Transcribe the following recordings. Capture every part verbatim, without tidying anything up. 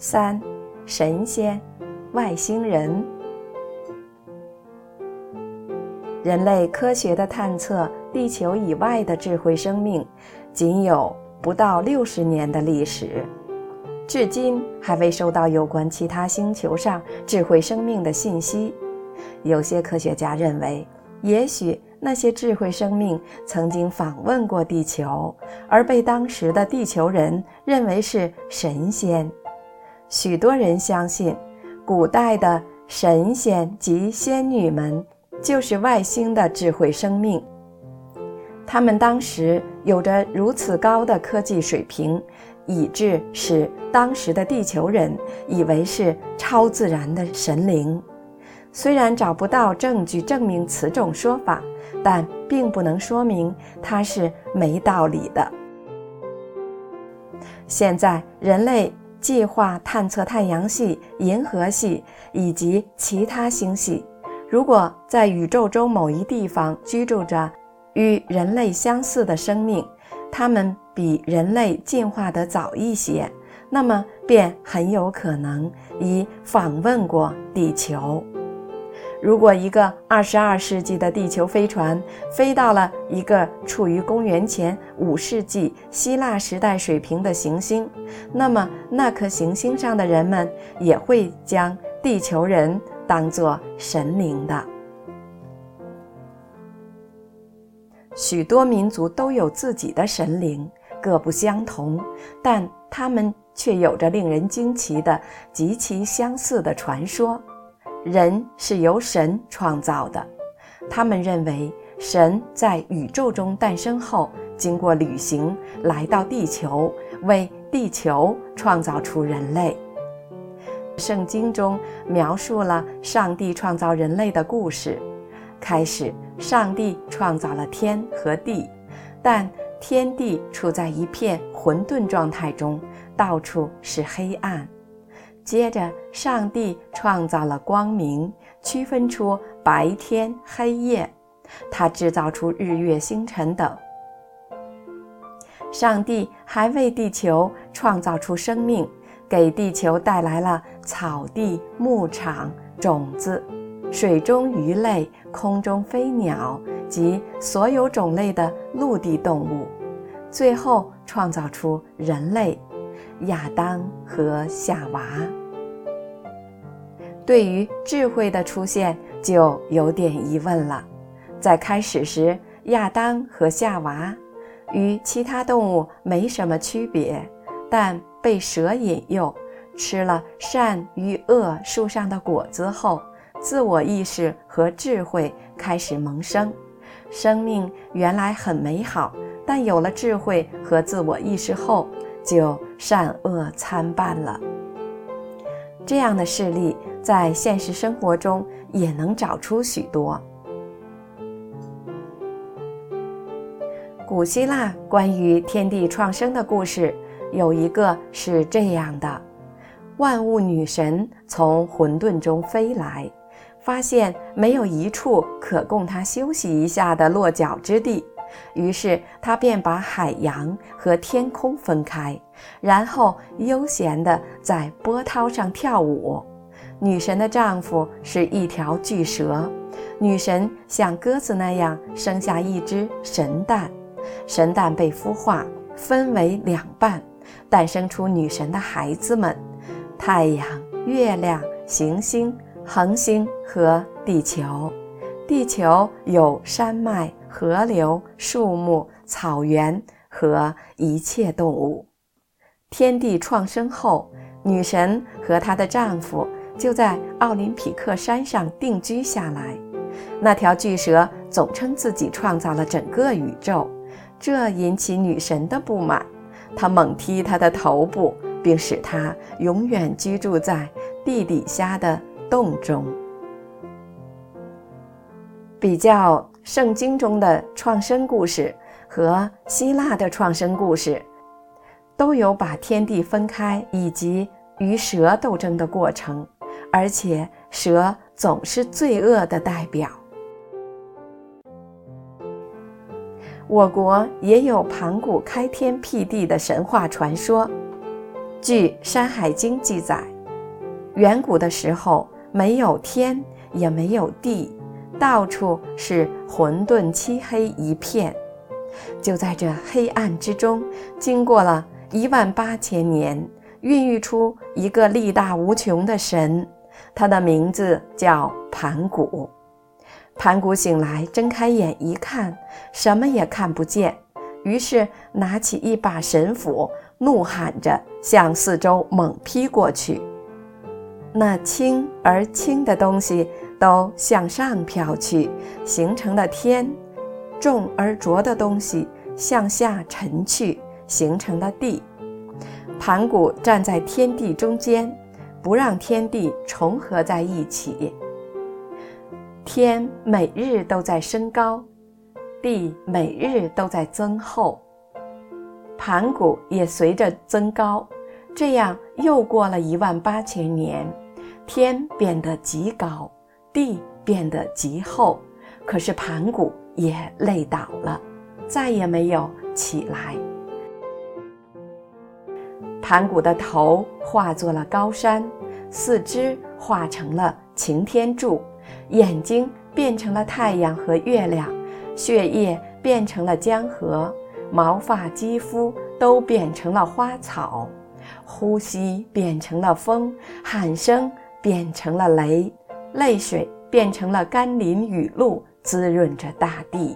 三、神仙、外星人。人类科学的探测地球以外的智慧生命，仅有不到六十年的历史，至今还未收到有关其他星球上智慧生命的信息。有些科学家认为，也许那些智慧生命曾经访问过地球，而被当时的地球人认为是神仙。许多人相信，古代的神仙及仙女们就是外星的智慧生命。他们当时有着如此高的科技水平，以致使当时的地球人以为是超自然的神灵。虽然找不到证据证明此种说法，但并不能说明它是没道理的。现在人类计划探测太阳系、银河系以及其他星系。如果在宇宙中某一地方居住着与人类相似的生命，它们比人类进化得早一些，那么便很有可能已访问过地球。如果一个二十二世纪的地球飞船飞到了一个处于公元前五世纪希腊时代水平的行星，那么那颗行星上的人们也会将地球人当作神灵的。许多民族都有自己的神灵，各不相同，但他们却有着令人惊奇的极其相似的传说。人是由神创造的，他们认为神在宇宙中诞生后，经过旅行来到地球，为地球创造出人类。圣经中描述了上帝创造人类的故事。开始，上帝创造了天和地，但天地处在一片混沌状态中，到处是黑暗。接着，上帝创造了光明，区分出白天黑夜，他制造出日月星辰等。上帝还为地球创造出生命，给地球带来了草地、牧场、种子、水中鱼类、空中飞鸟及所有种类的陆地动物，最后创造出人类亚当和夏娃。对于智慧的出现就有点疑问了。在开始时，亚当和夏娃与其他动物没什么区别，但被蛇引诱，吃了善与恶树上的果子后，自我意识和智慧开始萌生。生命原来很美好，但有了智慧和自我意识后，就善恶参半了。这样的事例在现实生活中也能找出许多。古希腊关于天地创生的故事有一个是这样的：万物女神从混沌中飞来，发现没有一处可供她休息一下的落脚之地，于是她便把海洋和天空分开，然后悠闲地在波涛上跳舞。女神的丈夫是一条巨蛇，女神像鸽子那样生下一只神蛋，神蛋被孵化，分为两半，诞生出女神的孩子们：太阳、月亮、行星、恒星和地球。地球有山脉、河流、树木、草原和一切动物。天地创生后，女神和她的丈夫就在奥林匹克山上定居下来。那条巨蛇总称自己创造了整个宇宙，这引起女神的不满，她猛踢她的头部，并使她永远居住在地底下的洞中。比较圣经中的创生故事和希腊的创生故事，都有把天地分开以及与蛇斗争的过程，而且蛇总是罪恶的代表。我国也有盘古开天辟地的神话传说。 据《山海经》记载，远古的时候没有天也没有地，到处是混沌漆黑一片。就在这黑暗之中，经过了一万八千年，孕育出一个力大无穷的神，他的名字叫盘古。盘古醒来，睁开眼一看，什么也看不见，于是拿起一把神斧，怒喊着向四周猛劈过去。那轻而轻的东西都向上飘去，形成了天；重而浊的东西向下沉去，形成了地。盘古站在天地中间，不让天地重合在一起。天每日都在升高，地每日都在增厚，盘古也随着增高。这样又过了一万八千年，天变得极高，地变得极厚，可是盘古也累倒了，再也没有起来。盘古的头化作了高山，四肢化成了擎天柱，眼睛变成了太阳和月亮，血液变成了江河，毛发肌肤都变成了花草，呼吸变成了风，喊声变成了雷，泪水变成了甘霖雨露，滋润着大地。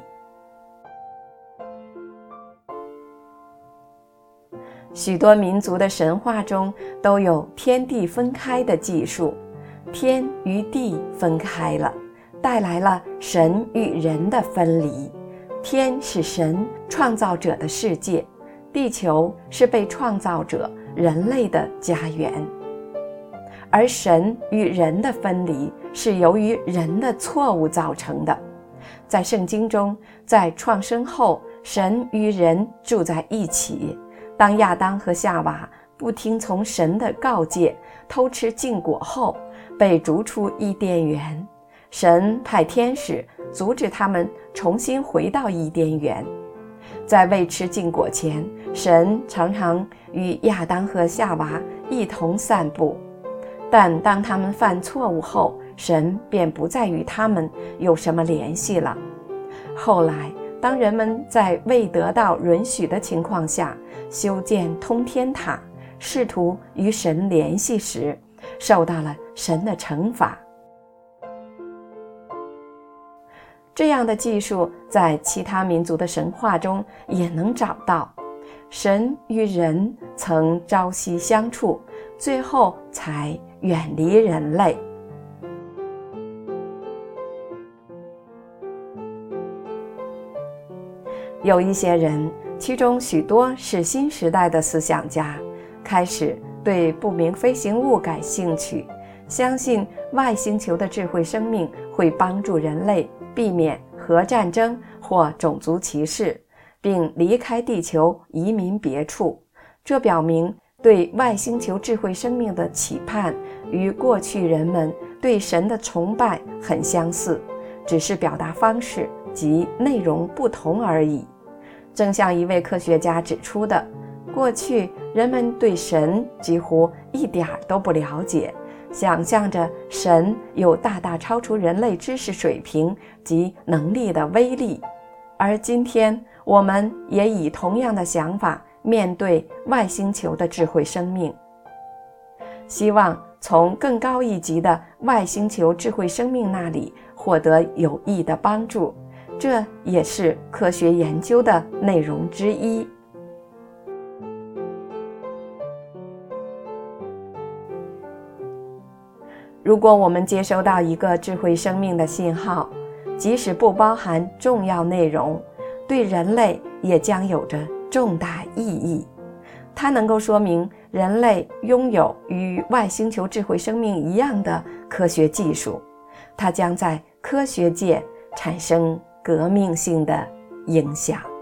许多民族的神话中都有天地分开的技术，天与地分开了，带来了神与人的分离。天是神创造者的世界，地球是被创造者人类的家园。而神与人的分离是由于人的错误造成的。在圣经中，在创生后，神与人住在一起。当亚当和夏娃不听从神的告诫，偷吃禁果后，被逐出伊甸园。神派天使阻止他们重新回到伊甸园。在未吃禁果前，神常常与亚当和夏娃一同散步，但当他们犯错误后，神便不再与他们有什么联系了。后来，当人们在未得到允许的情况下修建通天塔，试图与神联系时，受到了神的惩罚。这样的技术在其他民族的神话中也能找到。神与人曾朝夕相处，最后才远离人类。有一些人，其中许多是新时代的思想家，开始对不明飞行物感兴趣，相信外星球的智慧生命会帮助人类避免核战争或种族歧视，并离开地球移民别处。这表明对外星球智慧生命的期盼与过去人们对神的崇拜很相似，只是表达方式及内容不同而已。正像一位科学家指出的，过去人们对神几乎一点都不了解，想象着神有大大超出人类知识水平及能力的威力，而今天我们也以同样的想法面对外星球的智慧生命，希望从更高一级的外星球智慧生命那里获得有益的帮助，这也是科学研究的内容之一。如果我们接收到一个智慧生命的信号，即使不包含重要内容，对人类也将有着重大意义。它能够说明人类拥有与外星球智慧生命一样的科学技术，它将在科学界产生革命性的影响。